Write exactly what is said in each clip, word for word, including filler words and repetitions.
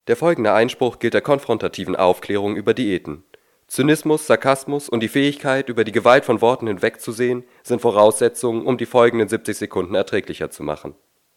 Der folgende Einspruch gilt der konfrontativen Aufklärung über Diäten. Zynismus, Sarkasmus und die Fähigkeit, über die Gewalt von Worten hinwegzusehen, sind Voraussetzungen, um die folgenden siebzig Sekunden erträglicher zu machen.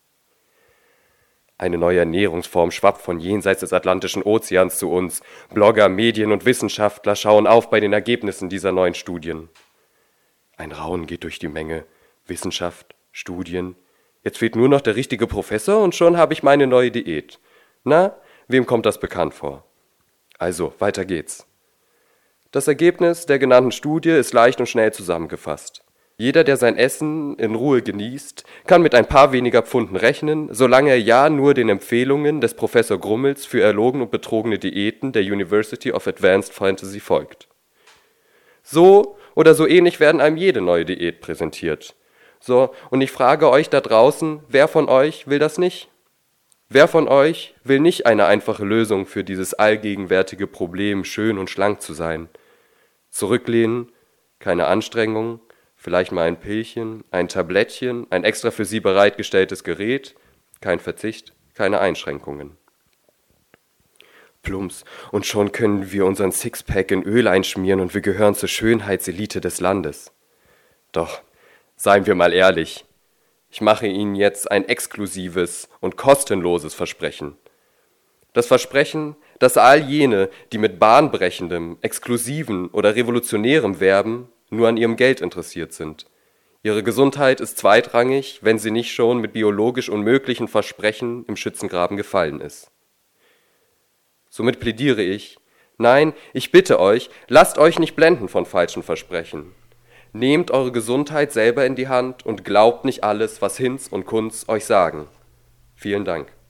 Eine neue Ernährungsform schwappt von jenseits des Atlantischen Ozeans zu uns. Blogger, Medien und Wissenschaftler schauen auf bei den Ergebnissen dieser neuen Studien. Ein Raunen geht durch die Menge. Wissenschaft, Studien. Jetzt fehlt nur noch der richtige Professor und schon habe ich meine neue Diät. Na, wem kommt das bekannt vor? Also, weiter geht's. Das Ergebnis der genannten Studie ist leicht und schnell zusammengefasst. Jeder, der sein Essen in Ruhe genießt, kann mit ein paar weniger Pfunden rechnen, solange er ja nur den Empfehlungen des Professor Grummels für erlogene und betrogene Diäten der University of Advanced Fantasy folgt. So oder so ähnlich werden einem jede neue Diät präsentiert. So, und ich frage euch da draußen, wer von euch will das nicht? Wer von euch will nicht eine einfache Lösung für dieses allgegenwärtige Problem, schön und schlank zu sein? Zurücklehnen, keine Anstrengung, vielleicht mal ein Pillchen, ein Tablettchen, ein extra für sie bereitgestelltes Gerät, kein Verzicht, keine Einschränkungen. Plumps, und schon können wir unseren Sixpack in Öl einschmieren und wir gehören zur Schönheitselite des Landes. Doch, seien wir mal ehrlich, ich mache Ihnen jetzt ein exklusives und kostenloses Versprechen. Das Versprechen, dass all jene, die mit bahnbrechendem, exklusiven oder revolutionärem werben, nur an ihrem Geld interessiert sind. Ihre Gesundheit ist zweitrangig, wenn sie nicht schon mit biologisch unmöglichen Versprechen im Schützengraben gefallen ist. Somit plädiere ich, nein, ich bitte euch, lasst euch nicht blenden von falschen Versprechen. Nehmt eure Gesundheit selber in die Hand und glaubt nicht alles, was Hinz und Kunz euch sagen. Vielen Dank.